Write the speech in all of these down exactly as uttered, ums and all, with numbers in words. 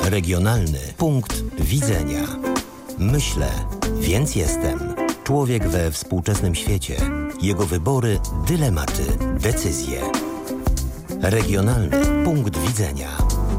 Regionalny punkt widzenia. Myślę, więc jestem. Człowiek we współczesnym świecie. Jego wybory, dylematy, decyzje. Regionalny punkt widzenia.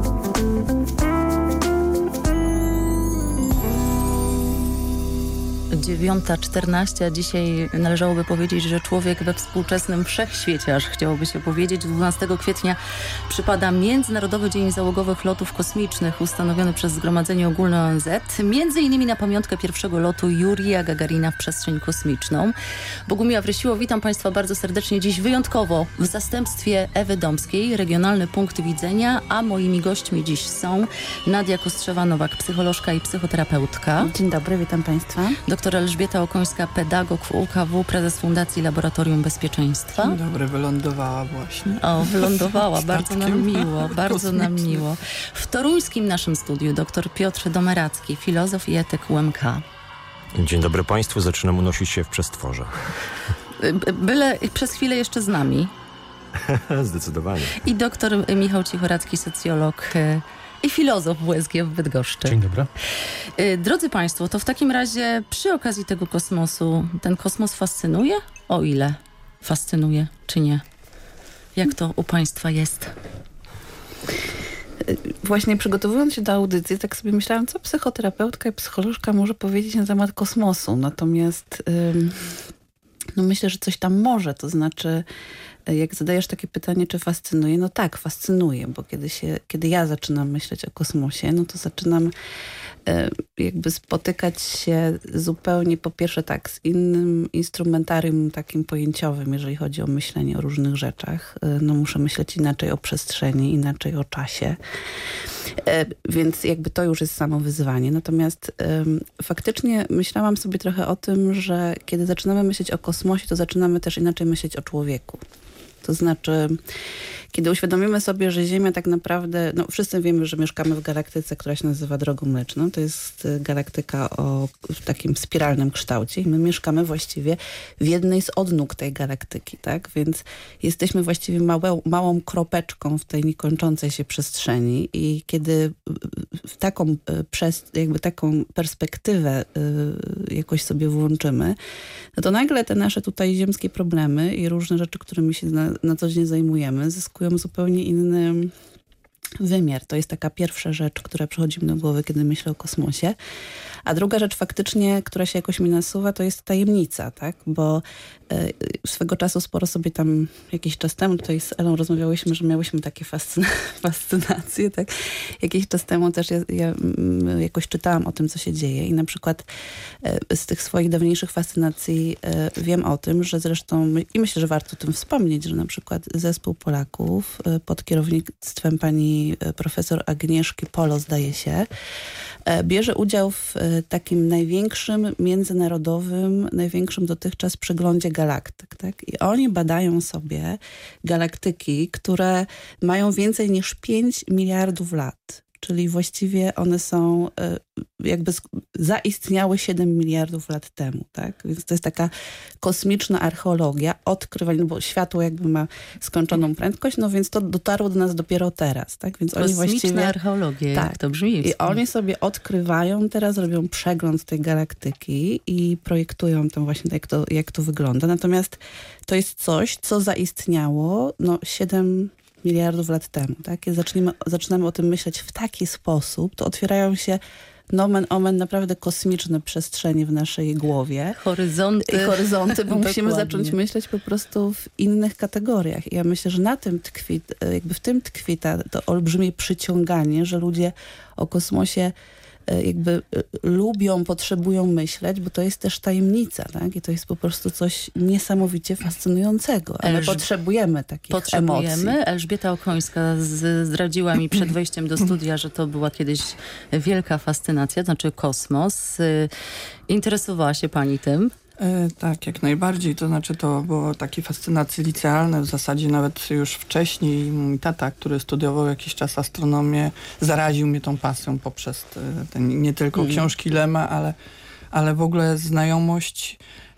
dziewiąta czternaście, a dzisiaj należałoby powiedzieć, że człowiek we współczesnym wszechświecie, aż chciałoby się powiedzieć. dwunastego kwietnia przypada Międzynarodowy Dzień Załogowych Lotów Kosmicznych, ustanowiony przez Zgromadzenie Ogólne O N Z, między innymi na pamiątkę pierwszego lotu Jurija Gagarina w przestrzeń kosmiczną. Bogumiła Wrysiło, witam Państwa bardzo serdecznie. Dziś wyjątkowo w zastępstwie Ewy Domskiej, Regionalny Punkt Widzenia, a moimi gośćmi dziś są Nadia Kostrzewa-Nowak, psycholożka i psychoterapeutka. Dzień dobry, witam Państwa. Doktor Elżbieta Okońska, pedagog w U K W, prezes Fundacji Laboratorium Bezpieczeństwa. Dzień dobry, wylądowała właśnie. O, wylądowała, bardzo nam miło, bardzo nam miło. W toruńskim naszym studiu doktor Piotr Domeracki, filozof i etyk U M K. Dzień dobry Państwu, zaczynam unosić się w przestworze. Byle przez chwilę jeszcze z nami. Zdecydowanie. I doktor Michał Cichoracki, socjolog i filozof W S G w Bydgoszczy. Dzień dobry. Drodzy Państwo, to w takim razie przy okazji tego kosmosu, ten kosmos fascynuje? O ile fascynuje, czy nie? Jak to u Państwa jest? Właśnie przygotowując się do audycji, tak sobie myślałam, co psychoterapeutka i psycholożka może powiedzieć na temat kosmosu. Natomiast ym, no myślę, że coś tam może, to znaczy jak zadajesz takie pytanie, czy fascynuje, no tak, fascynuje, bo kiedy, się, kiedy ja zaczynam myśleć o kosmosie, no to zaczynam e, jakby spotykać się zupełnie, po pierwsze tak, z innym instrumentarium takim pojęciowym, jeżeli chodzi o myślenie o różnych rzeczach. E, no muszę myśleć inaczej o przestrzeni, inaczej o czasie. E, więc jakby to już jest samo wyzwanie. Natomiast e, faktycznie myślałam sobie trochę o tym, że kiedy zaczynamy myśleć o kosmosie, to zaczynamy też inaczej myśleć o człowieku. To znaczy, kiedy uświadomimy sobie, że Ziemia tak naprawdę, no wszyscy wiemy, że mieszkamy w galaktyce, która się nazywa Drogą Mleczną. To jest galaktyka o w takim spiralnym kształcie i my mieszkamy właściwie w jednej z odnóg tej galaktyki, tak? Więc jesteśmy właściwie małe, małą kropeczką w tej niekończącej się przestrzeni i kiedy w taką, przez, jakby taką perspektywę jakoś sobie włączymy, no to nagle te nasze tutaj ziemskie problemy i różne rzeczy, którymi się na, na co dzień zajmujemy, zyskują zupełnie inny wymiar. To jest taka pierwsza rzecz, która przychodzi mi do głowy, kiedy myślę o kosmosie. A druga rzecz faktycznie, która się jakoś mi nasuwa, to jest tajemnica, tak? Bo y, swego czasu sporo sobie tam jakiś czas temu, tutaj z Elą rozmawiałyśmy, że miałyśmy takie fascyna- fascynacje, tak? Jakiś czas temu też ja, ja y, jakoś czytałam o tym, co się dzieje i na przykład y, z tych swoich dawniejszych fascynacji y, wiem o tym, że zresztą my, i myślę, że warto o tym wspomnieć, że na przykład zespół Polaków y, pod kierownictwem pani y, profesor Agnieszki Polo, zdaje się, y, bierze udział w takim największym międzynarodowym, największym dotychczas przeglądzie galaktyk. Tak? I oni badają sobie galaktyki, które mają więcej niż pięć miliardów lat. Czyli właściwie one są, jakby zaistniały siedem miliardów lat temu. Tak? Więc to jest taka kosmiczna archeologia, odkrywanie, no bo światło jakby ma skończoną prędkość, no więc to dotarło do nas dopiero teraz. Tak? Więc kosmiczna oni właściwie, archeologia, tak, jak to brzmi. I oni sobie odkrywają, teraz robią przegląd tej galaktyki i projektują tam właśnie jak to, jak to wygląda. Natomiast to jest coś, co zaistniało no siedem miliardów lat temu. Tak? Kiedy zaczniemy, zaczynamy o tym myśleć w taki sposób, to otwierają się nomen omen naprawdę kosmiczne przestrzenie w naszej głowie. Horyzonty. I horyzonty, bo musimy Dokładnie. zacząć myśleć po prostu w innych kategoriach. I ja myślę, że na tym tkwi, jakby w tym tkwi ta, to olbrzymie przyciąganie, że ludzie o kosmosie jakby lubią, potrzebują myśleć, bo to jest też tajemnica, tak? I to jest po prostu coś niesamowicie fascynującego. A my Elż... potrzebujemy takich Potrzebujemy. emocji. Elżbieta Okońska z, zdradziła mi przed wejściem do studia, że to była kiedyś wielka fascynacja, to znaczy kosmos. Interesowała się pani tym? E, tak, jak najbardziej. To znaczy to było takie fascynacje licealne. W zasadzie nawet już wcześniej mój tata, który studiował jakiś czas astronomię, zaraził mnie tą pasją poprzez te, te, nie tylko książki Lema, ale, ale w ogóle znajomość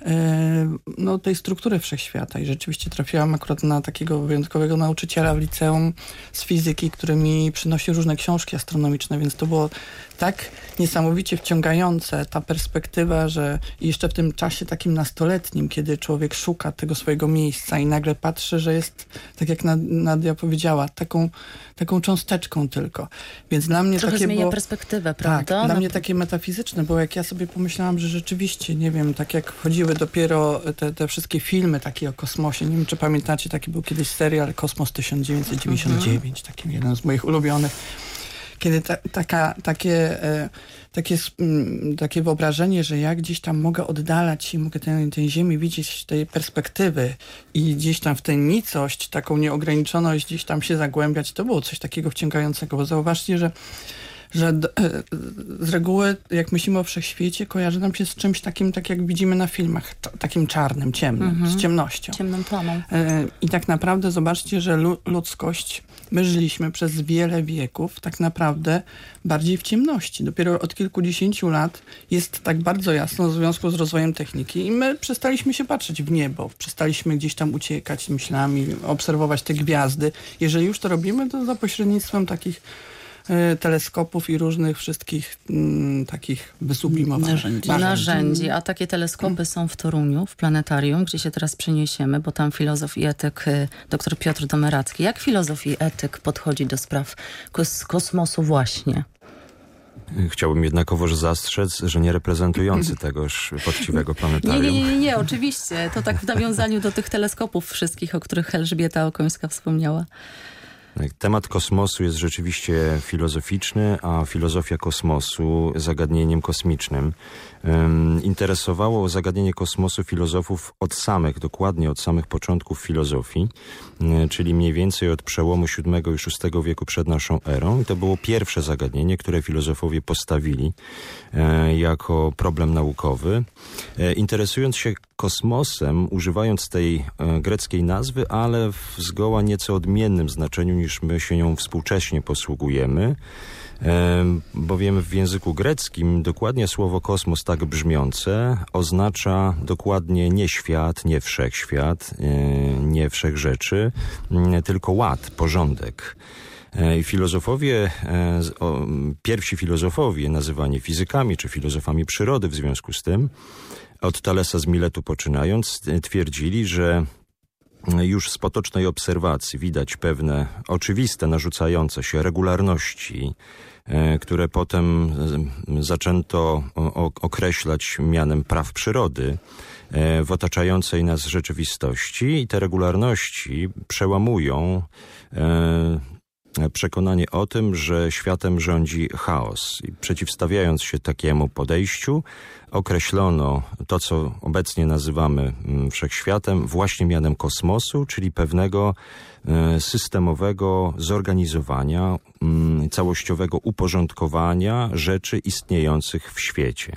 no, tej struktury wszechświata i rzeczywiście trafiłam akurat na takiego wyjątkowego nauczyciela w liceum z fizyki, który mi przynosi różne książki astronomiczne, więc to było tak niesamowicie wciągające, ta perspektywa, że jeszcze w tym czasie takim nastoletnim, kiedy człowiek szuka tego swojego miejsca i nagle patrzy, że jest, tak jak Nadia powiedziała, taką, taką cząsteczką tylko. Więc dla mnie trochę takie zmienia było, perspektywę, prawda? Tak, dla no. mnie takie metafizyczne, bo jak ja sobie pomyślałam, że rzeczywiście, nie wiem, tak jak wchodziły dopiero te, te wszystkie filmy takie o kosmosie, nie wiem, czy pamiętacie, taki był kiedyś serial Kosmos tysiąc dziewięćset dziewięćdziesiąt dziewięć, mhm. taki jeden z moich ulubionych. Kiedy ta, taka, takie, e, takie, m, takie wyobrażenie, że ja gdzieś tam mogę oddalać się, mogę tę, tę ziemię widzieć z tej perspektywy i gdzieś tam w tę nicość, taką nieograniczoność gdzieś tam się zagłębiać, to było coś takiego wciągającego, bo zauważcie, że że z reguły, jak myślimy o wszechświecie, kojarzy nam się z czymś takim, tak jak widzimy na filmach, takim czarnym, ciemnym, mhm. z ciemnością. Ciemną plamą. I tak naprawdę zobaczcie, że ludzkość, my żyliśmy przez wiele wieków tak naprawdę bardziej w ciemności. Dopiero od kilkudziesięciu lat jest tak bardzo jasno w związku z rozwojem techniki i my przestaliśmy się patrzeć w niebo, przestaliśmy gdzieś tam uciekać myślami, obserwować te gwiazdy. Jeżeli już to robimy, to za pośrednictwem takich teleskopów i różnych wszystkich m, takich wysublimowanych narzędzi. narzędzi. A takie teleskopy są w Toruniu, w planetarium, gdzie się teraz przeniesiemy, bo tam filozof i etyk dr Piotr Domeracki. Jak filozof i etyk podchodzi do spraw kos kosmosu właśnie? Chciałbym jednakowoż zastrzec, że nie reprezentujący tegoż poczciwego planetarium. Nie, nie, nie, nie, oczywiście. To tak w nawiązaniu do tych teleskopów wszystkich, o których Elżbieta Okońska wspomniała. Temat kosmosu jest rzeczywiście filozoficzny, a filozofia kosmosu zagadnieniem kosmicznym. Um, interesowało zagadnienie kosmosu filozofów od samych, dokładnie od samych początków filozofii, um, czyli mniej więcej od przełomu siódmego i szóstego wieku przed naszą erą. I to było pierwsze zagadnienie, które filozofowie postawili e, jako problem naukowy. E, interesując się kosmosem, używając tej e, greckiej nazwy, ale w zgoła nieco odmiennym znaczeniu niż my się nią współcześnie posługujemy, e, bowiem w języku greckim dokładnie słowo kosmos tak brzmiące oznacza dokładnie nie świat, nie wszechświat, e, nie wszechrzeczy, e, tylko ład, porządek. I filozofowie, pierwsi filozofowie nazywani fizykami czy filozofami przyrody w związku z tym, od Thalesa z Miletu poczynając, twierdzili, że już z potocznej obserwacji widać pewne oczywiste, narzucające się regularności, które potem zaczęto określać mianem praw przyrody w otaczającej nas rzeczywistości i te regularności przełamują przekonanie o tym, że światem rządzi chaos. I przeciwstawiając się takiemu podejściu, określono to, co obecnie nazywamy wszechświatem, właśnie mianem kosmosu, czyli pewnego systemowego zorganizowania, całościowego uporządkowania rzeczy istniejących w świecie.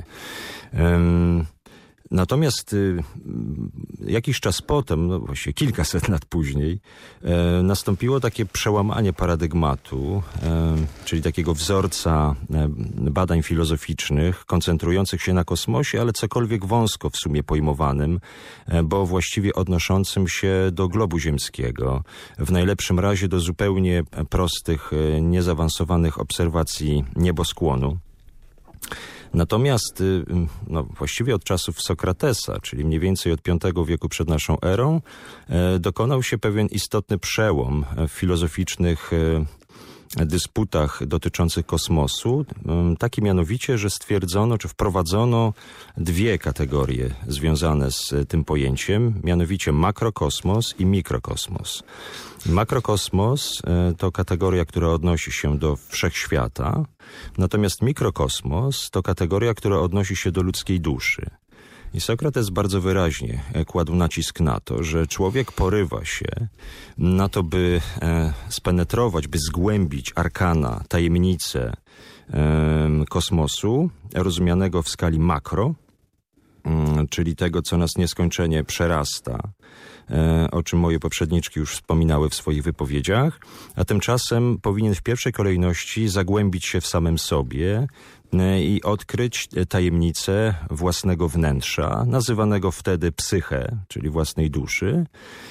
Natomiast y, jakiś czas potem, no właściwie kilkaset lat później, e, nastąpiło takie przełamanie paradygmatu, e, czyli takiego wzorca e, badań filozoficznych, koncentrujących się na kosmosie, ale cokolwiek wąsko w sumie pojmowanym, e, bo właściwie odnoszącym się do globu ziemskiego, w najlepszym razie do zupełnie prostych, e, niezaawansowanych obserwacji nieboskłonu. Natomiast no, właściwie od czasów Sokratesa, czyli mniej więcej od piątego wieku przed naszą erą, e, dokonał się pewien istotny przełom w filozoficznych e, dysputach dotyczących kosmosu. E, taki mianowicie, że stwierdzono, czy wprowadzono dwie kategorie związane z tym pojęciem, mianowicie makrokosmos i mikrokosmos. Makrokosmos to kategoria, która odnosi się do wszechświata, natomiast mikrokosmos to kategoria, która odnosi się do ludzkiej duszy. I Sokrates bardzo wyraźnie kładł nacisk na to, że człowiek porywa się na to, by spenetrować, by zgłębić arkana, tajemnice kosmosu, rozumianego w skali makro, czyli tego, co nas nieskończenie przerasta, o czym moje poprzedniczki już wspominały w swoich wypowiedziach, a tymczasem powinien w pierwszej kolejności zagłębić się w samym sobie i odkryć tajemnicę własnego wnętrza, nazywanego wtedy psyche, czyli własnej duszy,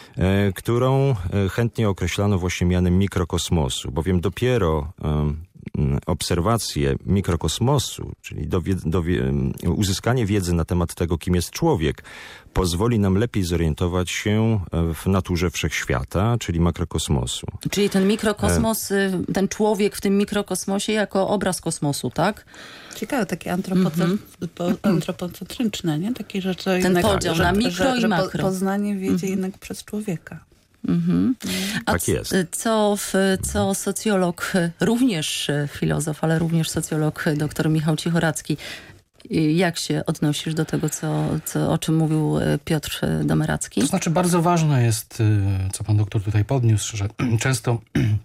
którą chętnie określano właśnie mianem mikrokosmosu, bowiem dopiero obserwacje mikrokosmosu, czyli dowie, dowie, uzyskanie wiedzy na temat tego, kim jest człowiek, pozwoli nam lepiej zorientować się w naturze wszechświata, czyli makrokosmosu. Czyli ten mikrokosmos, ten człowiek w tym mikrokosmosie jako obraz kosmosu, tak? Ciekawe, takie antropoce- mm-hmm. antropocentryczne, nie? Takie rzeczy. Ten jednak, podział że, na mikro że, i że makro. Po, poznanie wiedzie mm-hmm. jednak przez człowieka. Mm-hmm. A tak jest. Co, co socjolog, również filozof, ale również socjolog dr Michał Cichoradzki, jak się odnosisz do tego, co, co, o czym mówił Piotr Domeracki? To znaczy bardzo ważne jest, co pan doktor tutaj podniósł, że często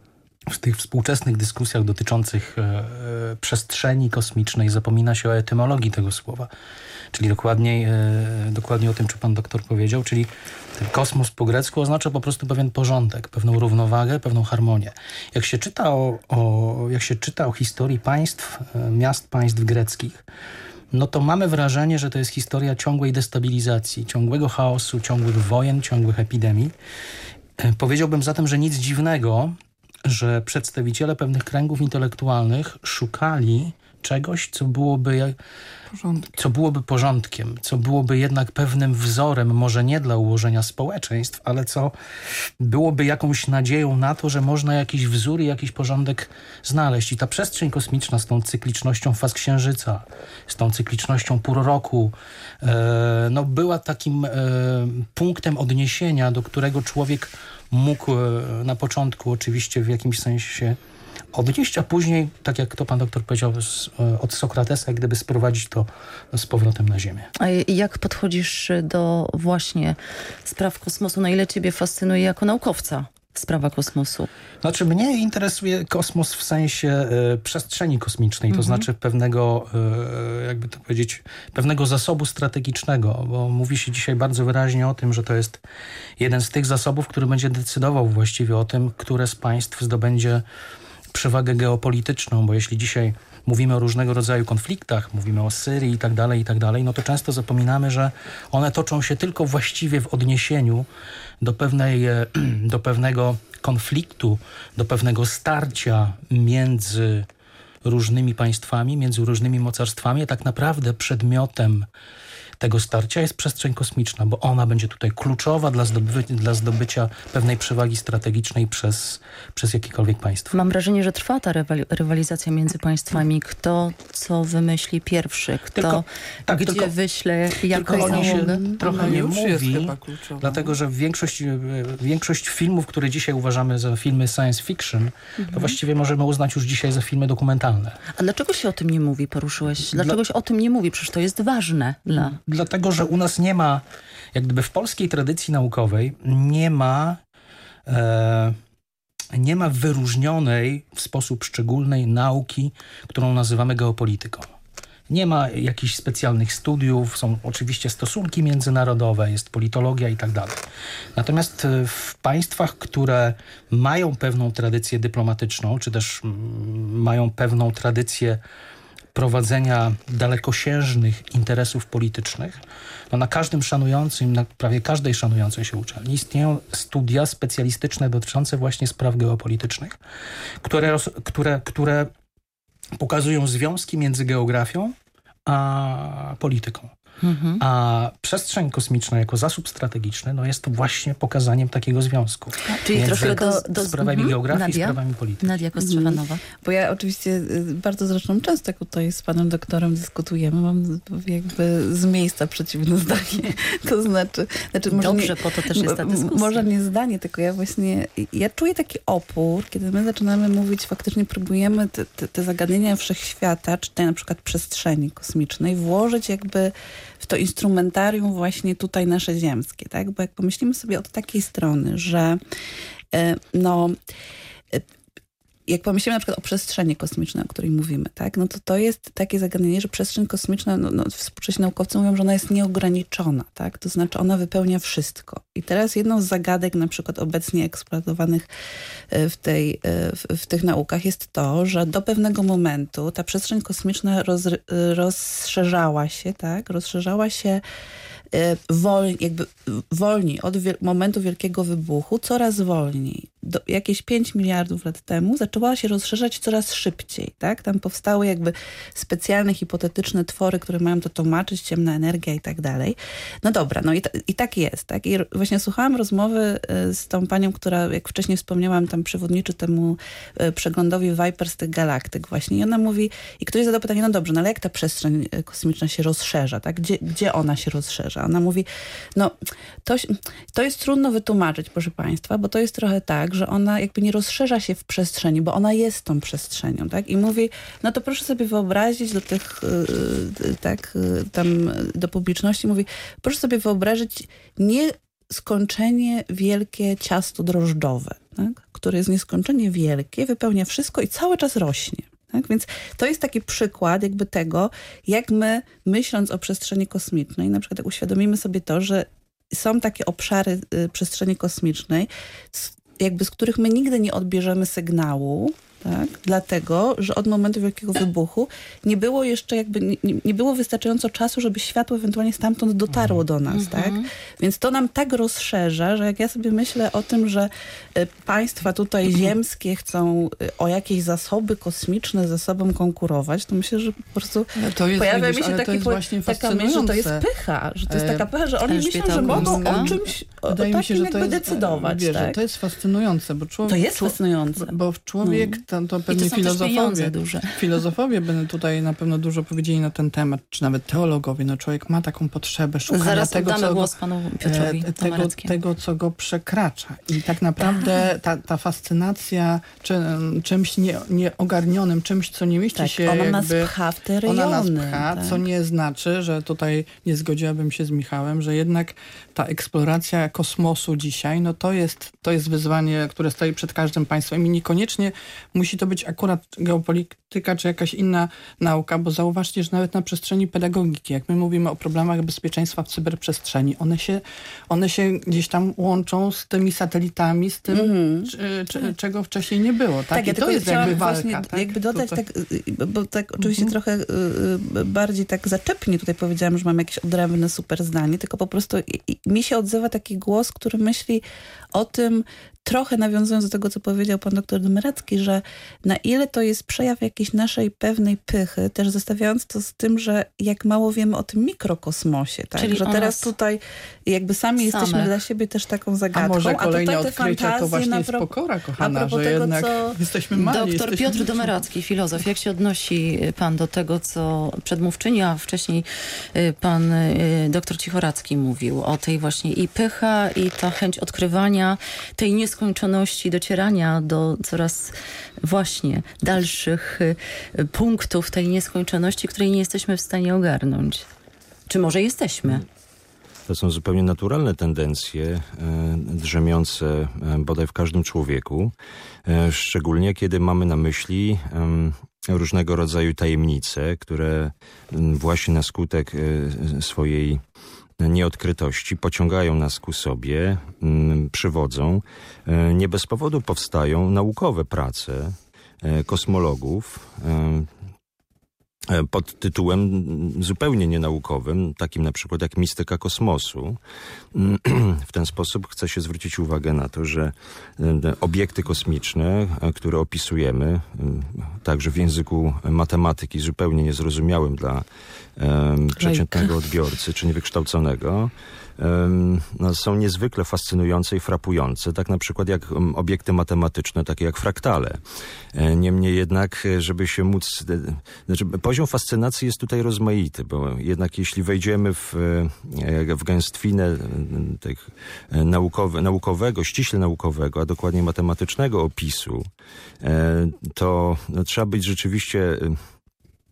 w tych współczesnych dyskusjach dotyczących e, przestrzeni kosmicznej zapomina się o etymologii tego słowa. Czyli dokładniej, e, dokładnie o tym, czy pan doktor powiedział, czyli ten kosmos po grecku oznacza po prostu pewien porządek, pewną równowagę, pewną harmonię. Jak się czyta o, o, jak się czyta o historii państw, e, miast państw greckich, no to mamy wrażenie, że to jest historia ciągłej destabilizacji, ciągłego chaosu, ciągłych wojen, ciągłych epidemii. E, powiedziałbym zatem, że nic dziwnego, że przedstawiciele pewnych kręgów intelektualnych szukali czegoś, co byłoby, co byłoby porządkiem, co byłoby jednak pewnym wzorem, może nie dla ułożenia społeczeństw, ale co byłoby jakąś nadzieją na to, że można jakiś wzór i jakiś porządek znaleźć. I ta przestrzeń kosmiczna z tą cyklicznością faz księżyca, z tą cyklicznością pór roku, e, no była takim e, punktem odniesienia, do którego człowiek mógł na początku oczywiście w jakimś sensie się odnieść, a później, tak jak to pan doktor powiedział, z, od Sokratesa, gdyby sprowadzić to z powrotem na ziemię. A jak podchodzisz do właśnie spraw kosmosu? Na ile ciebie fascynuje jako naukowca sprawa kosmosu? Znaczy mnie interesuje kosmos w sensie e, przestrzeni kosmicznej, to mhm. znaczy pewnego, e, jakby to powiedzieć, pewnego zasobu strategicznego, bo mówi się dzisiaj bardzo wyraźnie o tym, że to jest jeden z tych zasobów, który będzie decydował właściwie o tym, które z państw zdobędzie przewagę geopolityczną, bo jeśli dzisiaj mówimy o różnego rodzaju konfliktach, mówimy o Syrii i tak dalej, i tak dalej, no to często zapominamy, że one toczą się tylko właściwie w odniesieniu do pewnej, do pewnego konfliktu, do pewnego starcia między różnymi państwami, między różnymi mocarstwami, a tak naprawdę przedmiotem tego starcia jest przestrzeń kosmiczna, bo ona będzie tutaj kluczowa dla, zdoby dla zdobycia pewnej przewagi strategicznej przez, przez jakiekolwiek państwo. Mam wrażenie, że trwa ta rywali rywalizacja między państwami. Kto co wymyśli pierwszy, kto tylko, tak, gdzie tylko, wyśle jaką załogę. Się trochę nie już mówi, dlatego że większość, większość filmów, które dzisiaj uważamy za filmy science fiction, mhm. to właściwie możemy uznać już dzisiaj za filmy dokumentalne. A dlaczego się o tym nie mówi, poruszyłeś? Dlaczego Dla... się o tym nie mówi? Przecież to jest ważne dla... Dlatego, że u nas nie ma, jak gdyby w polskiej tradycji naukowej nie ma, e, nie ma wyróżnionej w sposób szczególny nauki, którą nazywamy geopolityką. Nie ma jakichś specjalnych studiów, są oczywiście stosunki międzynarodowe, jest politologia i tak dalej. Natomiast w państwach, które mają pewną tradycję dyplomatyczną, czy też mają pewną tradycję prowadzenia dalekosiężnych interesów politycznych, no na każdym szanującym, na prawie każdej szanującej się uczelni istnieją studia specjalistyczne dotyczące właśnie spraw geopolitycznych, które, które, które pokazują związki między geografią a polityką. Mhm. A przestrzeń kosmiczna jako zasób strategiczny no jest właśnie pokazaniem takiego związku. A, czyli troszkę do, do sprawami mhm. geografii Nadia? i sprawami polityki. Nadia Kostrzewanowa. Mhm. Bo ja oczywiście bardzo zresztą często tutaj z panem doktorem dyskutujemy, mam jakby z miejsca przeciwne zdanie. To znaczy... znaczy może Dobrze, nie, po to też jest ta dyskusja. Może nie zdanie, tylko ja właśnie... Ja czuję taki opór, kiedy my zaczynamy mówić, faktycznie próbujemy te, te, te zagadnienia wszechświata, czy tej na przykład przestrzeni kosmicznej, włożyć jakby w to instrumentarium właśnie tutaj nasze ziemskie, tak? Bo jak pomyślimy sobie od takiej strony, że no jak pomyślimy na przykład o przestrzeni kosmicznej, o której mówimy, tak, no to to jest takie zagadnienie, że przestrzeń kosmiczna, no, no współcześni naukowcy mówią, że ona jest nieograniczona, tak, to znaczy ona wypełnia wszystko. I teraz jedną z zagadek na przykład obecnie eksploatowanych w, tej, w, w tych naukach jest to, że do pewnego momentu ta przestrzeń kosmiczna roz, rozszerzała się, tak, rozszerzała się wolniej, jakby wolniej od wiel- momentu wielkiego wybuchu, coraz wolniej. Do, jakieś pięć miliardów lat temu zaczęła się rozszerzać coraz szybciej, tak? Tam powstały jakby specjalne, hipotetyczne twory, które mają to tłumaczyć, ciemna energia i tak dalej. No dobra, no i, ta, i tak jest, tak? I właśnie słuchałam rozmowy z tą panią, która, jak wcześniej wspomniałam, tam przewodniczy temu przeglądowi Viper z tych galaktyk właśnie. I ona mówi, i ktoś zadał pytanie, no dobrze, no ale jak ta przestrzeń kosmiczna się rozszerza, tak? Gdzie, gdzie ona się rozszerza? Ona mówi, no to, to jest trudno wytłumaczyć, proszę państwa, bo to jest trochę tak, że ona jakby nie rozszerza się w przestrzeni, bo ona jest tą przestrzenią, tak? I mówi, no to proszę sobie wyobrazić do tych, yy, tak, yy, tam do publiczności, mówi, proszę sobie wyobrazić nieskończenie wielkie ciasto drożdżowe, tak? Które jest nieskończenie wielkie, wypełnia wszystko i cały czas rośnie. Tak? Więc to jest taki przykład jakby tego, jak my, myśląc o przestrzeni kosmicznej, na przykład jak uświadomimy sobie to, że są takie obszary y, przestrzeni kosmicznej, z, jakby z których my nigdy nie odbierzemy sygnału, tak? Dlatego, że od momentu wielkiego wybuchu nie było jeszcze jakby, nie, nie było wystarczająco czasu, żeby światło ewentualnie stamtąd dotarło do nas, mm-hmm. tak? Więc to nam tak rozszerza, że jak ja sobie myślę o tym, że y, państwa tutaj mm-hmm. ziemskie chcą y, o jakieś zasoby kosmiczne ze sobą konkurować, to myślę, że po prostu to jest, pojawia widzisz, mi się taki, po, taka myśl, że to jest pycha, że to jest taka pycha, że oni myślą, że mogą o czymś o, o takim się, że jakby jest, decydować. Wiesz, tak? To jest fascynujące, bo człowiek... To jest fascynujące. Bo człowiek, mm. tam, to pewnie to filozofowie, filozofowie będą tutaj na pewno dużo powiedzieli na ten temat, czy nawet teologowie. No człowiek ma taką potrzebę szukania Zaraz tego, co głos go, panu Piotrowi tego, tego, co go przekracza. I tak naprawdę ta, ta fascynacja czy, czymś nie, nieogarnionym, czymś, co nie mieści tak, się ona jakby... nas pcha w te rejony. Ona nas pcha, tak. co nie znaczy, że tutaj nie zgodziłabym się z Michałem, że jednak ta eksploracja kosmosu dzisiaj, no to jest, to jest wyzwanie, które stoi przed każdym państwem i niekoniecznie musi to być akurat geopolityka czy jakaś inna nauka, bo zauważcie, że nawet na przestrzeni pedagogiki, jak my mówimy o problemach bezpieczeństwa w cyberprzestrzeni, one się, one się gdzieś tam łączą z tymi satelitami, z tym, mm-hmm. czy, czy, czego wcześniej nie było. Tak, tak I ja to jest jakby walka. Właśnie, tak? jakby dodać, tutaj. tak, bo tak oczywiście mm-hmm. trochę y, bardziej tak zaczepnie tutaj powiedziałam, że mam jakieś odrębne super zdanie, tylko po prostu i, i, mi się odzywa taki głos, który myśli o tym, trochę nawiązując do tego, co powiedział pan doktor Dymeracki, że na ile to jest przejaw jakiejś naszej pewnej pychy, też zestawiając to z tym, że jak mało wiemy o tym mikrokosmosie, tak? Czyli że teraz tutaj jakby sami samych. jesteśmy dla siebie też taką zagadką. A może kolejne a tutaj te odkrycia to właśnie jest pro... pokora, kochana, że tego, jednak co... jesteśmy mali. Doktor jesteśmy Piotr liczy. Domeracki, filozof. Jak się odnosi pan do tego, co przedmówczyni, a wcześniej pan doktor Cichoracki mówił o tej właśnie i pycha, i ta chęć odkrywania tej nieskończoności, docierania do coraz właśnie dalszych punktów tej nieskończoności, której nie jesteśmy w stanie ogarnąć. Czy może jesteśmy? To są zupełnie naturalne tendencje e, drzemiące e, bodaj w każdym człowieku, e, szczególnie kiedy mamy na myśli e, różnego rodzaju tajemnice, które m, właśnie na skutek e, swojej nieodkrytości pociągają nas ku sobie, m, przywodzą. E, nie bez powodu powstają naukowe prace e, kosmologów, e, pod tytułem zupełnie nienaukowym, takim na przykład jak mistyka kosmosu. W ten sposób chcę się zwrócić uwagę na to, że obiekty kosmiczne, które opisujemy, także w języku matematyki zupełnie niezrozumiałym dla um, przeciętnego odbiorcy czy niewykształconego, no, są niezwykle fascynujące i frapujące, tak na przykład jak obiekty matematyczne, takie jak fraktale. Niemniej jednak, żeby się móc... Znaczy, poziom fascynacji jest tutaj rozmaity, bo jednak jeśli wejdziemy w, w gęstwinę tych naukowe, naukowego, ściśle naukowego, a dokładnie matematycznego opisu, to no, trzeba być rzeczywiście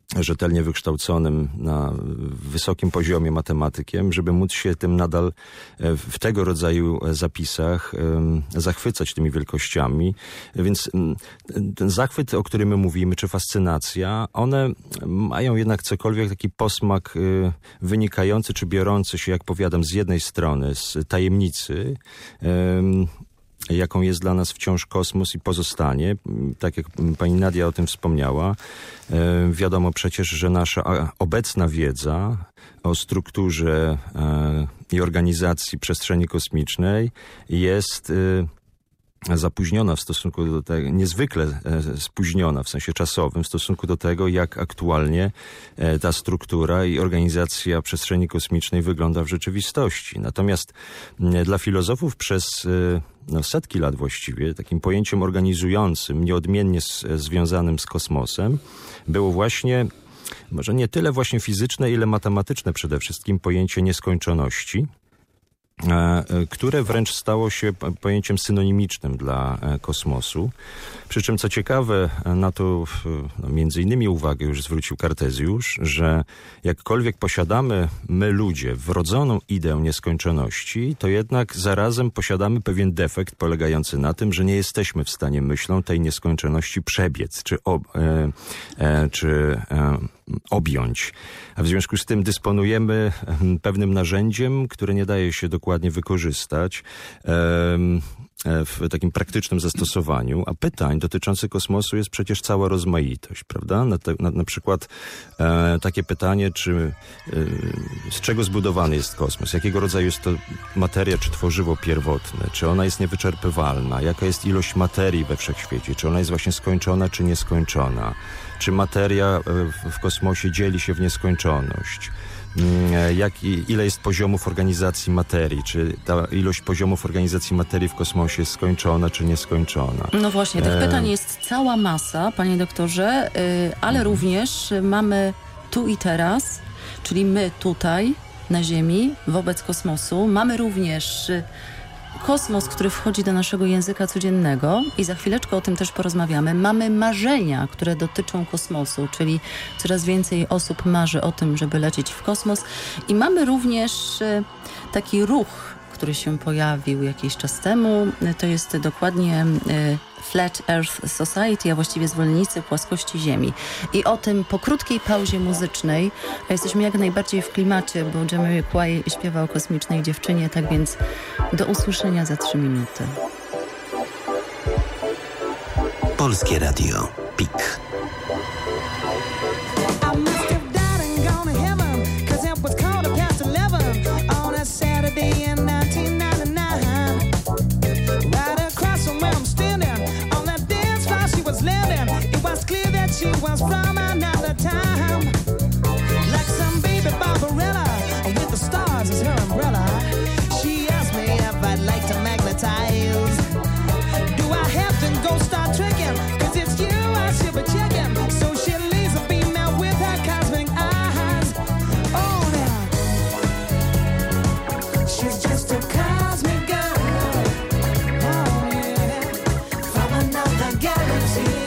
rzetelnie wykształconym na wysokim poziomie matematykiem, żeby móc się tym nadal w tego rodzaju zapisach zachwycać tymi wielkościami. Więc ten zachwyt, o którym my mówimy, czy fascynacja, one mają jednak cokolwiek taki posmak wynikający, czy biorący się, jak powiadam, z jednej strony z tajemnicy, jaką jest dla nas wciąż kosmos i pozostanie. Tak jak pani Nadia o tym wspomniała, wiadomo przecież, że nasza obecna wiedza o strukturze i organizacji przestrzeni kosmicznej jest zapóźniona w stosunku do tego, niezwykle spóźniona w sensie czasowym w stosunku do tego, jak aktualnie ta struktura i organizacja przestrzeni kosmicznej wygląda w rzeczywistości. Natomiast dla filozofów przez no, setki lat właściwie takim pojęciem organizującym, nieodmiennie z, związanym z kosmosem, było właśnie, może nie tyle właśnie fizyczne, ile matematyczne przede wszystkim pojęcie nieskończoności, które wręcz stało się pojęciem synonimicznym dla kosmosu. Przy czym, co ciekawe, na to no, między innymi uwagę już zwrócił Kartezjusz, że jakkolwiek posiadamy my ludzie wrodzoną ideę nieskończoności, to jednak zarazem posiadamy pewien defekt polegający na tym, że nie jesteśmy w stanie myślą tej nieskończoności przebiec, czy, ob, e, e, czy e, objąć. A w związku z tym dysponujemy pewnym narzędziem, które nie daje się dokładnie wykorzystać w takim praktycznym zastosowaniu, a pytań dotyczących kosmosu jest przecież cała rozmaitość, prawda? Na, te, na, na przykład e, takie pytanie, czy e, z czego zbudowany jest kosmos? Jakiego rodzaju jest to materia czy tworzywo pierwotne? Czy ona jest niewyczerpywalna? Jaka jest ilość materii we wszechświecie? Czy ona jest właśnie skończona czy nieskończona? Czy materia w, w kosmosie dzieli się w nieskończoność? Jak, ile jest poziomów organizacji materii? Czy ta ilość poziomów organizacji materii w kosmosie jest skończona, czy nieskończona? No właśnie, tych e... pytań jest cała masa, panie doktorze, ale mhm. również mamy tu i teraz, czyli my tutaj na Ziemi wobec kosmosu. Mamy również kosmos, który wchodzi do naszego języka codziennego i za chwileczkę o tym też porozmawiamy. Mamy marzenia, które dotyczą kosmosu, czyli coraz więcej osób marzy o tym, żeby lecieć w kosmos. I mamy również taki ruch, który się pojawił jakiś czas temu. To jest dokładnie Flat Earth Society, a właściwie zwolennicy płaskości Ziemi. I o tym po krótkiej pauzie muzycznej, a jesteśmy jak najbardziej w klimacie, bo Jamiroquai śpiewa o kosmicznej dziewczynie, tak więc do usłyszenia za trzy minuty. Polskie Radio. Pik. She was from another time, like some baby Barbarella with the stars as her umbrella. She asked me if I'd like to magnetize. Do I have to go start tricking? Cause it's you I should be checking. So she laser beam me with her cosmic eyes. Oh now, she's just a cosmic girl. Oh yeah, from another galaxy.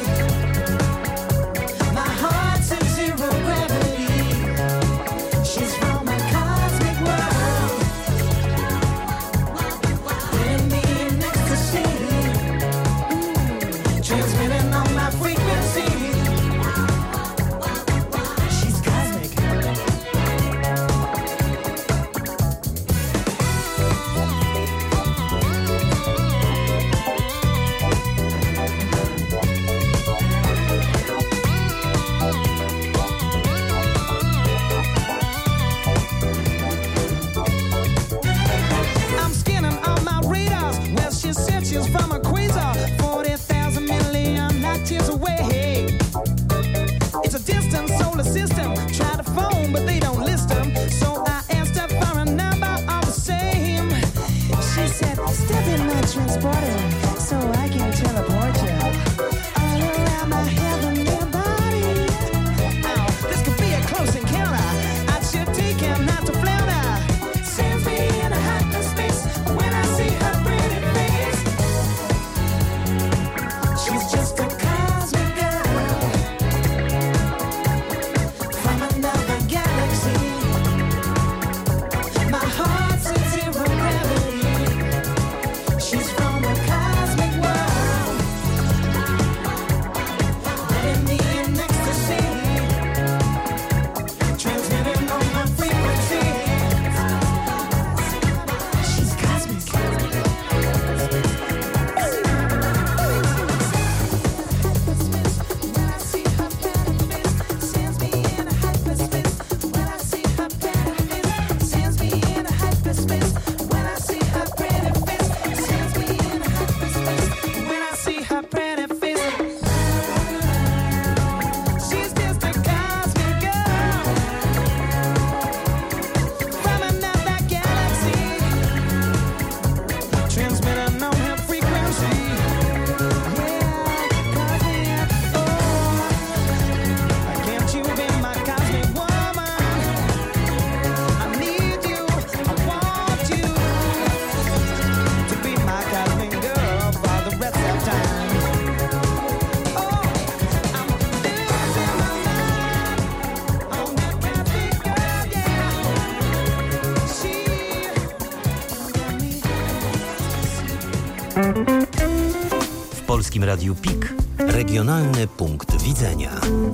Polskim Radiu PIK regionalny punkt widzenia.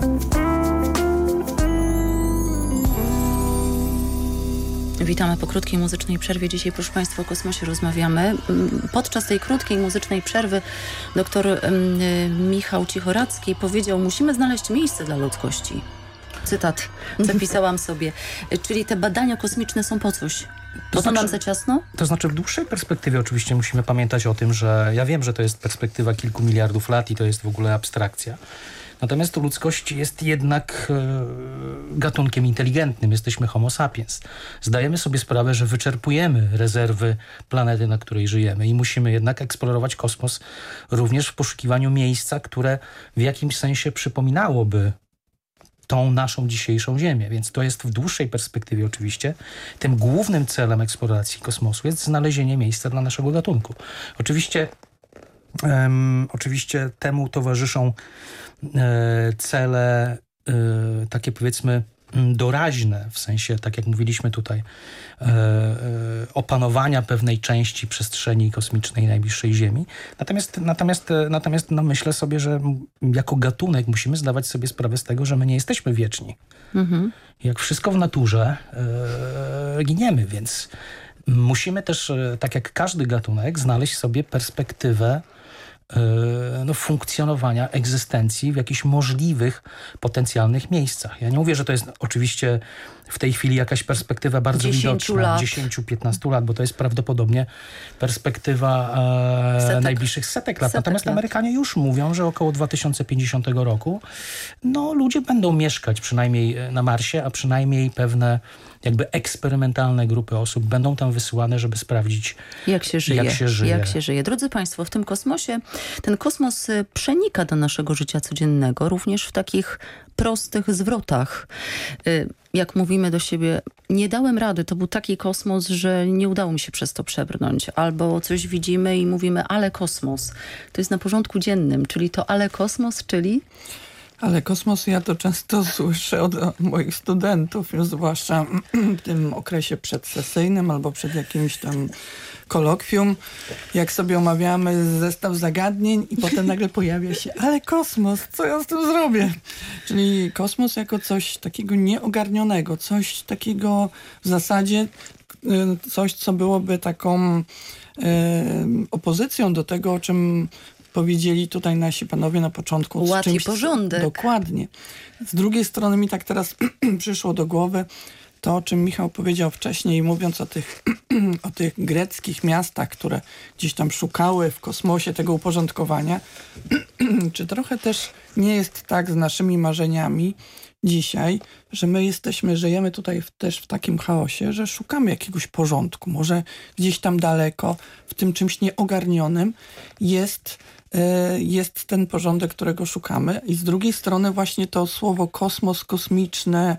Witamy po krótkiej muzycznej przerwie. Dzisiaj, proszę Państwa, o kosmosie rozmawiamy. Podczas tej krótkiej muzycznej przerwy doktor Michał Cichoracki powiedział: musimy znaleźć miejsce dla ludzkości. Cytat zapisałam sobie. Czyli te badania kosmiczne są po coś. To, to znaczy, nam za ciasno? To znaczy w dłuższej perspektywie oczywiście musimy pamiętać o tym, że ja wiem, że to jest perspektywa kilku miliardów lat i to jest w ogóle abstrakcja. Natomiast ludzkość jest jednak e, gatunkiem inteligentnym. Jesteśmy homo sapiens. Zdajemy sobie sprawę, że wyczerpujemy rezerwy planety, na której żyjemy i musimy jednak eksplorować kosmos również w poszukiwaniu miejsca, które w jakimś sensie przypominałoby tą naszą dzisiejszą Ziemię. Więc to jest w dłuższej perspektywie oczywiście. Tym głównym celem eksploracji kosmosu jest znalezienie miejsca dla naszego gatunku. Oczywiście, um, oczywiście temu towarzyszą e, cele e, takie, powiedzmy, doraźne, w sensie, tak jak mówiliśmy tutaj, e, e, opanowania pewnej części przestrzeni kosmicznej najbliższej Ziemi. Natomiast, natomiast, natomiast no myślę sobie, że jako gatunek musimy zdawać sobie sprawę z tego, że my nie jesteśmy wieczni. Mhm. Jak wszystko w naturze, e, giniemy, więc musimy też, tak jak każdy gatunek, znaleźć sobie perspektywę no, funkcjonowania, egzystencji w jakichś możliwych, potencjalnych miejscach. Ja nie mówię, że to jest oczywiście w tej chwili jakaś perspektywa bardzo widoczna, dziesięć do piętnastu lat, bo to jest prawdopodobnie perspektywa e, setek. najbliższych setek lat. Setek Natomiast lat. Amerykanie już mówią, że około dwa tysiące pięćdziesiątego roku no, ludzie będą mieszkać przynajmniej na Marsie, a przynajmniej pewne jakby eksperymentalne grupy osób będą tam wysyłane, żeby sprawdzić, jak się żyje. Jak się żyje. Jak się żyje. Drodzy Państwo, w tym kosmosie, ten kosmos przenika do naszego życia codziennego, również w takich prostych zwrotach. Jak mówimy do siebie, nie dałem rady, to był taki kosmos, że nie udało mi się przez to przebrnąć. Albo coś widzimy i mówimy, ale kosmos. To jest na porządku dziennym, czyli to ale kosmos, czyli... Ale kosmos, ja to często słyszę od moich studentów, zwłaszcza w tym okresie przedsesyjnym albo przed jakimś tam kolokwium, jak sobie omawiamy zestaw zagadnień i potem nagle pojawia się, ale kosmos, co ja z tym zrobię? Czyli kosmos jako coś takiego nieogarnionego, coś takiego w zasadzie, coś, co byłoby taką e, opozycją do tego, o czym powiedzieli tutaj nasi panowie na początku. Ład i porządek. Dokładnie. Z drugiej strony mi tak teraz przyszło do głowy to, o czym Michał powiedział wcześniej, mówiąc o tych, o tych greckich miastach, które gdzieś tam szukały w kosmosie tego uporządkowania. Czy trochę też nie jest tak z naszymi marzeniami dzisiaj, że my jesteśmy, żyjemy tutaj w, też w takim chaosie, że szukamy jakiegoś porządku. Może gdzieś tam daleko, w tym czymś nieogarnionym jest jest ten porządek, którego szukamy. I z drugiej strony właśnie to słowo kosmos, kosmiczne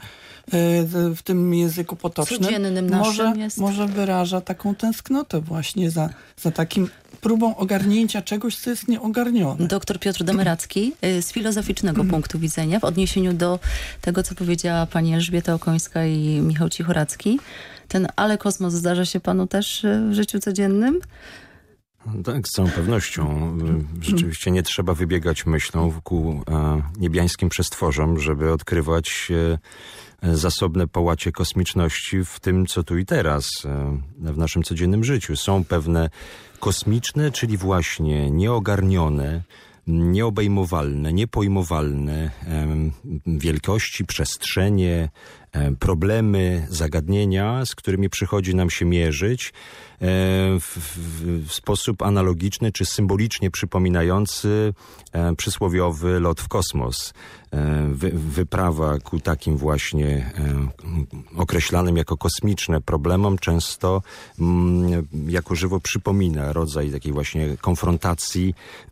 w tym języku potocznym codziennym może, naszym jest. może wyraża taką tęsknotę właśnie za, za takim próbą ogarnięcia czegoś, co jest nieogarnione. Doktor Piotr Domeracki z filozoficznego mm. punktu widzenia w odniesieniu do tego, co powiedziała pani Elżbieta Okońska i Michał Cichoracki. Ten ale kosmos zdarza się panu też w życiu codziennym? Tak, z całą pewnością. Rzeczywiście nie trzeba wybiegać myślą ku niebiańskim przestworzom, żeby odkrywać zasobne połacie kosmiczności w tym, co tu i teraz, w naszym codziennym życiu. Są pewne kosmiczne, czyli właśnie nieogarnione, nieobejmowalne, niepojmowalne wielkości, przestrzenie, problemy, zagadnienia, z którymi przychodzi nam się mierzyć w, w, w sposób analogiczny czy symbolicznie przypominający przysłowiowy lot w kosmos. Wy, wyprawa ku takim właśnie określanym jako kosmiczne problemom często jako żywo przypomina rodzaj takiej właśnie konfrontacji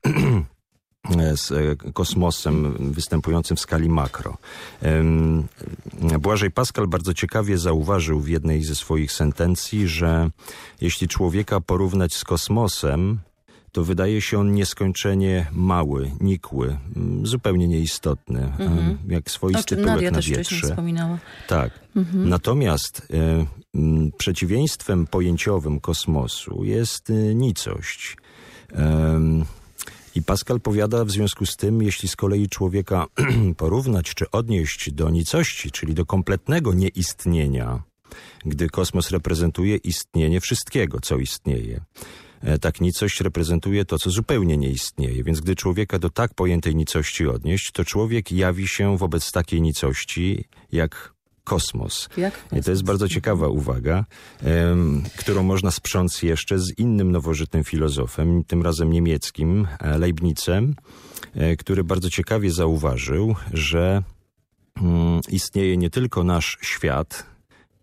z kosmosem występującym w skali makro. Błażej Pascal bardzo ciekawie zauważył w jednej ze swoich sentencji, że jeśli człowieka porównać z kosmosem, to wydaje się on nieskończenie mały, nikły, zupełnie nieistotny, mhm. jak swoisty tułek na wietrze. Tak. Mhm. Natomiast e, m, przeciwieństwem pojęciowym kosmosu jest e, nicość. E, I Pascal powiada w związku z tym, jeśli z kolei człowieka porównać czy odnieść do nicości, czyli do kompletnego nieistnienia, gdy kosmos reprezentuje istnienie wszystkiego, co istnieje. Tak nicość reprezentuje to, co zupełnie nie istnieje. Więc gdy człowieka do tak pojętej nicości odnieść, to człowiek jawi się wobec takiej nicości jak kosmos. Jak kosmos. I to jest bardzo ciekawa uwaga, um, którą można sprząc jeszcze z innym nowożytnym filozofem, tym razem niemieckim, Leibnizem, e, który bardzo ciekawie zauważył, że um, istnieje nie tylko nasz świat,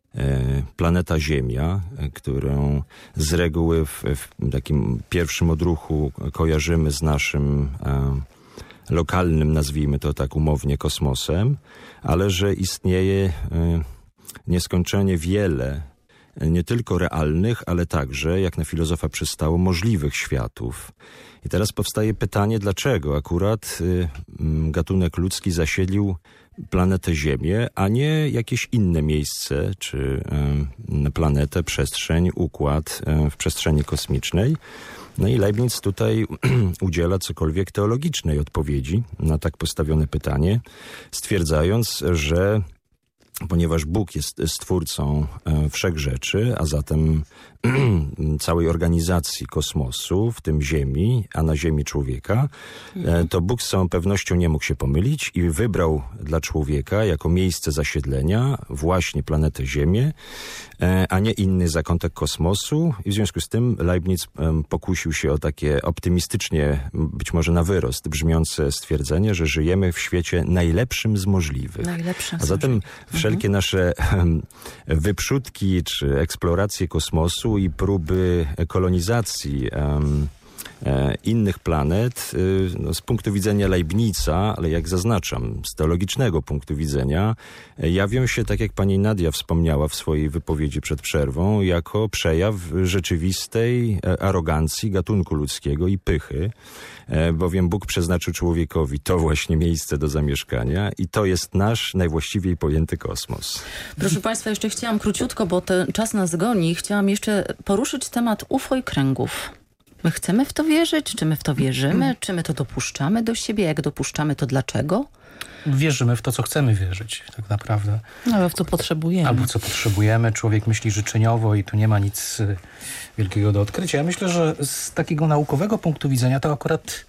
planeta Ziemia, którą z reguły w, w takim pierwszym odruchu kojarzymy z naszym e, lokalnym, nazwijmy to tak umownie, kosmosem, ale że istnieje e, nieskończenie wiele nie tylko realnych, ale także, jak na filozofa przystało, możliwych światów. I teraz powstaje pytanie, dlaczego akurat y, gatunek ludzki zasiedlił planetę Ziemię, a nie jakieś inne miejsce, czy y, planetę, przestrzeń, układ y, w przestrzeni kosmicznej. No i Leibniz tutaj udziela cokolwiek teologicznej odpowiedzi na tak postawione pytanie, stwierdzając, że ponieważ Bóg jest stwórcą e, wszechrzeczy, a zatem całej organizacji kosmosu, w tym Ziemi, a na Ziemi człowieka, e, to Bóg z całą pewnością nie mógł się pomylić i wybrał dla człowieka jako miejsce zasiedlenia właśnie planetę Ziemię, e, a nie inny zakątek kosmosu. I w związku z tym Leibniz e, pokusił się o takie optymistycznie, być może na wyrost, brzmiące stwierdzenie, że żyjemy w świecie najlepszym z możliwych. Najlepszym a zatem wszelkie nasze wyprzódki czy eksploracje kosmosu i próby kolonizacji um, e, innych planet y, no, z punktu widzenia Leibniza, ale jak zaznaczam, z teologicznego punktu widzenia, e, jawią się, tak jak pani Nadia wspomniała w swojej wypowiedzi przed przerwą, jako przejaw rzeczywistej e, arogancji gatunku ludzkiego i pychy, e, bowiem Bóg przeznaczył człowiekowi to właśnie miejsce do zamieszkania i to jest nasz najwłaściwiej pojęty kosmos. Proszę Państwa, jeszcze chciałam króciutko, bo ten czas nas goni, chciałam jeszcze poruszyć temat U F O i kręgów. My chcemy w to wierzyć? Czy my w to wierzymy? Czy my to dopuszczamy do siebie? Jak dopuszczamy, to dlaczego? Wierzymy w to, co chcemy wierzyć, tak naprawdę. Albo w co potrzebujemy. Albo co potrzebujemy. Człowiek myśli życzeniowo i tu nie ma nic y, wielkiego do odkrycia. Ja myślę, że z takiego naukowego punktu widzenia to akurat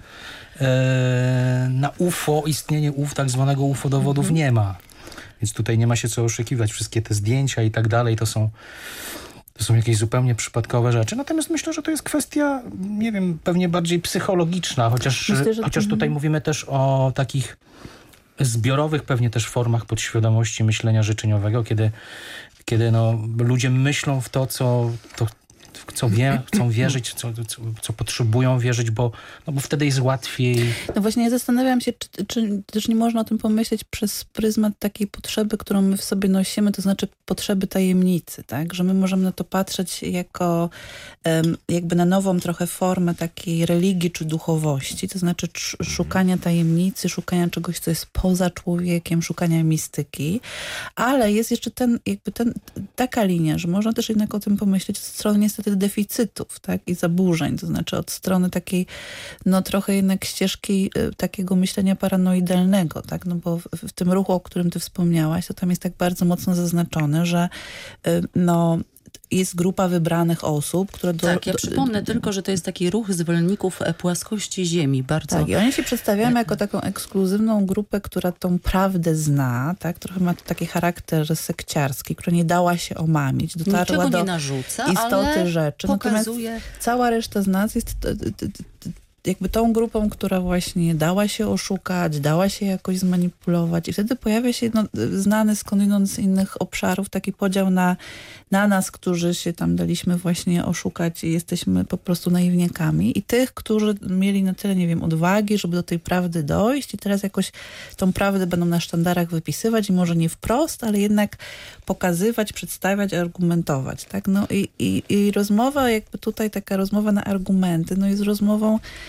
e, na U F O, istnienie U F, tak zwanego U F O dowodów mm-hmm. nie ma. Więc tutaj nie ma się co oszukiwać. Wszystkie te zdjęcia i tak dalej to są To są jakieś zupełnie przypadkowe rzeczy. Natomiast myślę, że to jest kwestia, nie wiem, pewnie bardziej psychologiczna, chociaż, myślę, że... chociaż tutaj mówimy też o takich zbiorowych pewnie też formach podświadomości myślenia życzeniowego, kiedy, kiedy no, ludzie myślą w to, co... To, co wie, chcą wierzyć, co, co, co potrzebują wierzyć, bo, no bo wtedy jest łatwiej. No właśnie ja zastanawiam się, czy, czy też nie można o tym pomyśleć przez pryzmat takiej potrzeby, którą my w sobie nosimy, to znaczy potrzeby tajemnicy, tak? Że my możemy na to patrzeć jako um, jakby na nową trochę formę takiej religii czy duchowości, to znaczy szukania tajemnicy, szukania czegoś, co jest poza człowiekiem, szukania mistyki, ale jest jeszcze ten, jakby ten, taka linia, że można też jednak o tym pomyśleć od strony niestety deficytów, tak, i zaburzeń, to znaczy od strony takiej, no trochę jednak ścieżki y, takiego myślenia paranoidalnego, tak, no bo w, w tym ruchu, o którym ty wspomniałaś, to tam jest tak bardzo mocno zaznaczone, że y, no jest grupa wybranych osób, które... Do, tak, ja do, przypomnę do, tylko, że to jest taki ruch zwolenników płaskości Ziemi, bardzo... Tak, i oni się przedstawiają jako taką ekskluzywną grupę, która tą prawdę zna, tak, trochę ma taki charakter sekciarski, która nie dała się omamić, dotarła Niczego do nie narzuca, istoty ale rzeczy. pokazuje... Natomiast cała reszta z nas jest jakby tą grupą, która właśnie dała się oszukać, dała się jakoś zmanipulować i wtedy pojawia się no, znany skądinąd z innych obszarów taki podział na, na nas, którzy się tam daliśmy właśnie oszukać i jesteśmy po prostu naiwniakami i tych, którzy mieli na tyle, nie wiem, odwagi, żeby do tej prawdy dojść i teraz jakoś tą prawdę będą na sztandarach wypisywać i może nie wprost, ale jednak pokazywać, przedstawiać, argumentować, tak? No i, i, i rozmowa jakby tutaj, taka rozmowa na argumenty, no jest rozmową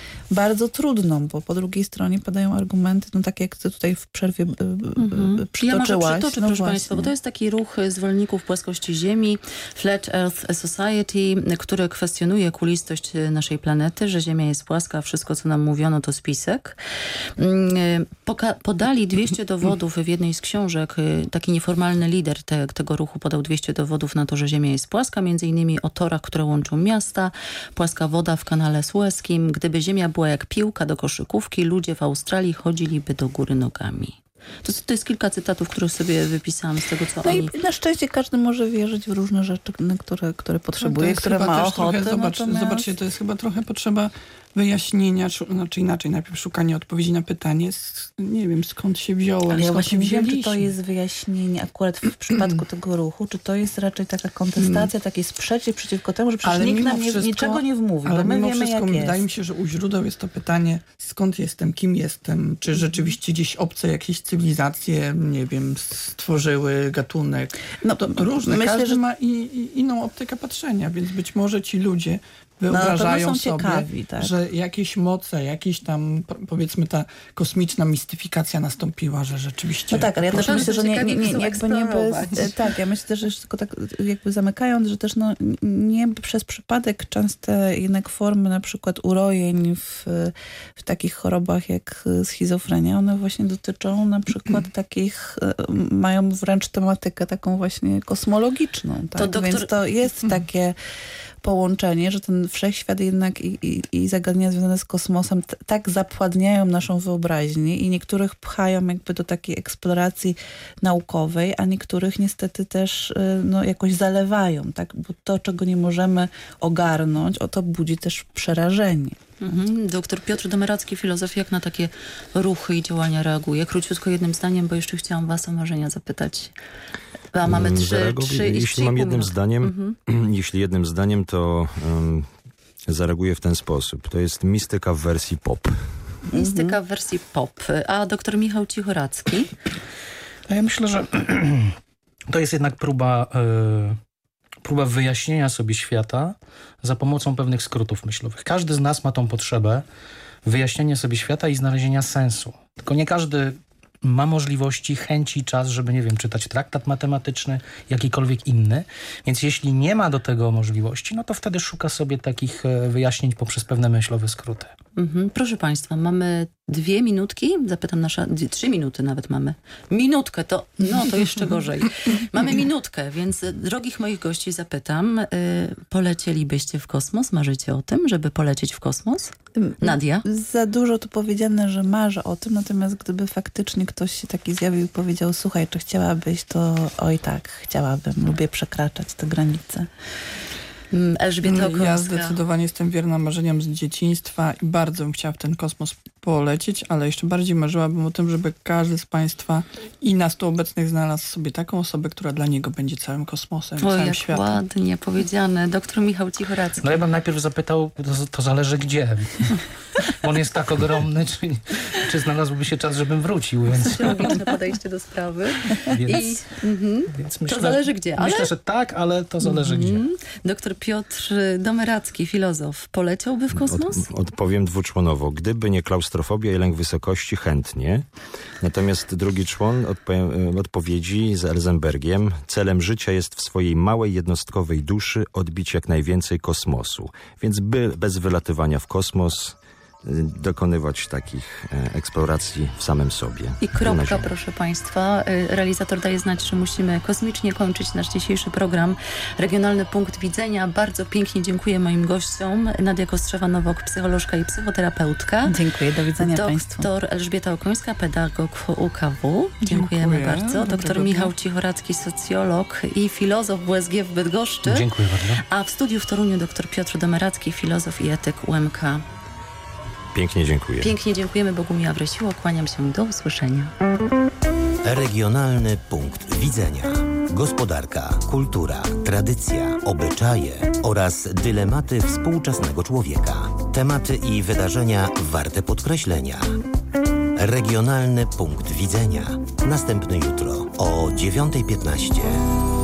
bardzo trudną, bo po drugiej stronie padają argumenty, no tak jak ty tutaj w przerwie mm-hmm. przytoczyłaś. Ja może przytoczę, no proszę właśnie. Państwa, bo to jest taki ruch zwolenników płaskości Ziemi, Flat Earth Society, który kwestionuje kulistość naszej planety, że Ziemia jest płaska, a wszystko, co nam mówiono, to spisek. Poka- podali dwieście dowodów w jednej z książek. Taki nieformalny lider te, tego ruchu podał dwieście dowodów na to, że Ziemia jest płaska, między innymi o torach, które łączą miasta, płaska woda w kanale sueskim. Gdyby Ziemia była jak piłka do koszykówki, ludzie w Australii chodziliby do góry nogami. To, to jest kilka cytatów, które sobie wypisałam z tego, co no oni... i na szczęście każdy może wierzyć w różne rzeczy, które, które potrzebuje, no które ma ochotę. Trochę, zobacz, natomiast... Zobaczcie, to jest chyba trochę potrzeba wyjaśnienia, znaczy inaczej, najpierw szukanie odpowiedzi na pytanie, nie wiem, skąd się wziąłem, Ale ja skąd właśnie się nie wiem, wzięliśmy. czy to jest wyjaśnienie akurat w przypadku tego ruchu, czy to jest raczej taka kontestacja, taki sprzeciw przeciwko temu, że przecież ale nikt nam nie, wszystko, niczego nie wmówi, ale bo my mimo wiemy, wszystko jak jest. wydaje mi się, że u źródeł jest to pytanie, skąd jestem, kim jestem, czy rzeczywiście gdzieś obce jakieś cywilizacje, nie wiem, stworzyły gatunek. No, to różne, myślę, każdy że... ma i, i inną optykę patrzenia, więc być może ci ludzie No, wyobrażają są sobie, ciekawi, tak. że jakieś moce, jakieś tam, powiedzmy, ta kosmiczna mistyfikacja nastąpiła, że rzeczywiście... No tak, ale ja też No myślę, że nie, nie, nie, nie, jakby nie eksplorować. bez, tak, ja myślę też, że tylko tak jakby zamykając, że też no, nie przez przypadek częste jednak formy na przykład urojeń w, w takich chorobach jak schizofrenia, one właśnie dotyczą na przykład takich, mają wręcz tematykę taką właśnie kosmologiczną, tak? To doktor... Więc to jest takie połączenie, że ten wszechświat jednak i, i, i zagadnienia związane z kosmosem t- tak zapładniają naszą wyobraźnię i niektórych pchają jakby do takiej eksploracji naukowej, a niektórych niestety też no, jakoś zalewają, tak? Bo to, czego nie możemy ogarnąć, o to budzi też przerażenie. Mhm. Doktor Piotr Domeracki, filozof, jak na takie ruchy i działania reaguje? Króciutko jednym zdaniem, bo jeszcze chciałam was o marzenia zapytać. A mamy trzy, Zareaguję, trzy i Jeśli mam jednym minut. zdaniem, Mhm. jeśli jednym zdaniem, to um, zareaguję w ten sposób. To jest mistyka w wersji pop. Mistyka w wersji pop. A doktor Michał Cichoracki? A ja myślę, że to jest jednak próba, y, próba wyjaśnienia sobie świata za pomocą pewnych skrótów myślowych. Każdy z nas ma tą potrzebę wyjaśnienia sobie świata i znalezienia sensu. Tylko nie każdy ma możliwości, chęci, czas, żeby, nie wiem, czytać traktat matematyczny, jakikolwiek inny. Więc jeśli nie ma do tego możliwości, no to wtedy szuka sobie takich wyjaśnień poprzez pewne myślowe skróty. Mhm. Proszę Państwa, mamy dwie minutki, zapytam nasza, dwie, trzy minuty nawet mamy. Minutkę, to no to jeszcze gorzej. Mamy minutkę, więc drogich moich gości zapytam, y, polecielibyście w kosmos? Marzycie o tym, żeby polecieć w kosmos? Nadia? Za dużo tu powiedziane, że marzę o tym, natomiast gdyby faktycznie ktoś się taki zjawił i powiedział, słuchaj, czy chciałabyś, to oj tak, chciałabym, lubię przekraczać te granice. Elżbieta Okońska. Ja zdecydowanie jestem wierna marzeniom z dzieciństwa i bardzo bym chciała w ten kosmos polecieć, ale jeszcze bardziej marzyłabym o tym, żeby każdy z Państwa i nas tu obecnych znalazł sobie taką osobę, która dla niego będzie całym kosmosem, O, całym jak światem. ładnie powiedziane. Doktor Michał Cichoracki. No ja bym najpierw zapytał, to, to zależy gdzie. On jest tak ogromny, czy, czy znalazłby się czas, żebym wrócił. Więc, Logiczne podejście do sprawy. więc, I, mhm. więc To myślę, zależy gdzie, ale... Myślę, że tak, ale to zależy gdzie. Mhm. Doktor Piotr Domeracki, filozof, poleciałby w kosmos? Od, odpowiem dwuczłonowo. Gdyby nie klaustrofobia i lęk wysokości, chętnie. Natomiast drugi człon odpo- odpowiedzi z Elzenbergiem. Celem życia jest w swojej małej, jednostkowej duszy odbić jak najwięcej kosmosu. Więc by bez wylatywania w kosmos dokonywać takich e, eksploracji w samym sobie. I Tu na kropka, Ziemi. proszę Państwa. Realizator daje znać, że musimy kosmicznie kończyć nasz dzisiejszy program. Regionalny punkt widzenia. Bardzo pięknie dziękuję moim gościom. Nadia Kostrzewa-Nowok, psycholożka i psychoterapeutka. Dziękuję, do widzenia Państwu. Doktor Elżbieta Okońska, pedagog U K W. Dziękujemy Dziękuję. bardzo. Doktor Dobrego Michał dnia. Cichoracki, socjolog i filozof W S G w Bydgoszczy. Dziękuję bardzo. A w studiu w Toruniu doktor Piotr Domeracki, filozof i etyk U M K. Pięknie dziękuję. Pięknie dziękujemy. Bogumiła Wrysiło. Kłaniam się. Do usłyszenia. Regionalny punkt widzenia. Gospodarka, kultura, tradycja, obyczaje oraz dylematy współczesnego człowieka. Tematy i wydarzenia warte podkreślenia. Regionalny punkt widzenia. Następny jutro o dziewiąta piętnaście.